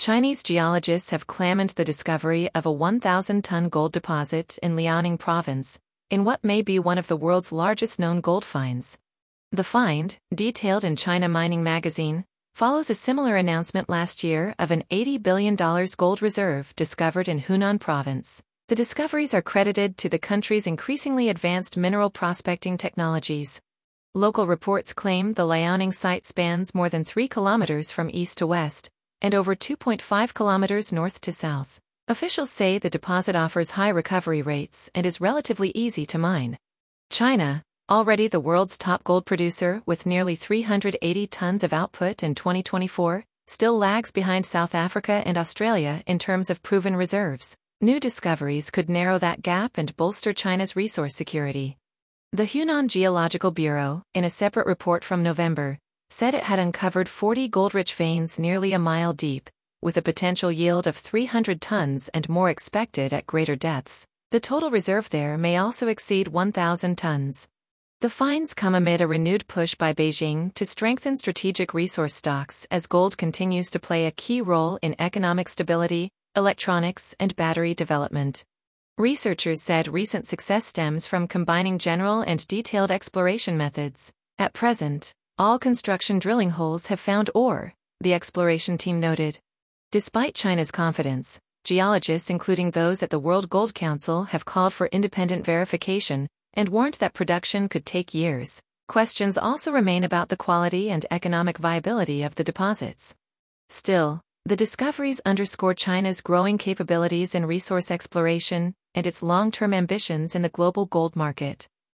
Chinese geologists have claimed the discovery of a 1,000-ton gold deposit in Liaoning province, in what may be one of the world's largest known gold finds. The find, detailed in China Mining Magazine, follows a similar announcement last year of an $80 billion gold reserve discovered in Hunan province. The discoveries are credited to the country's increasingly advanced mineral prospecting technologies. Local reports claim the Liaoning site spans more than 3 kilometers from east to west, and over 2.5 kilometers north to south. Officials say the deposit offers high recovery rates and is relatively easy to mine. China, already the world's top gold producer with nearly 380 tons of output in 2024, still lags behind South Africa and Australia in terms of proven reserves. New discoveries could narrow that gap and bolster China's resource security. The Hunan Geological Bureau, in a separate report from November, said it had uncovered 40 gold-rich veins nearly a mile deep, with a potential yield of 300 tons and more expected at greater depths. The total reserve there may also exceed 1,000 tons. The finds come amid a renewed push by Beijing to strengthen strategic resource stocks as gold continues to play a key role in economic stability, electronics, and battery development. Researchers said recent success stems from combining general and detailed exploration methods. At present, all construction drilling holes have found ore, the exploration team noted. Despite China's confidence, geologists including those at the World Gold Council have called for independent verification and warned that production could take years. Questions also remain about the quality and economic viability of the deposits. Still, the discoveries underscore China's growing capabilities in resource exploration and its long-term ambitions in the global gold market.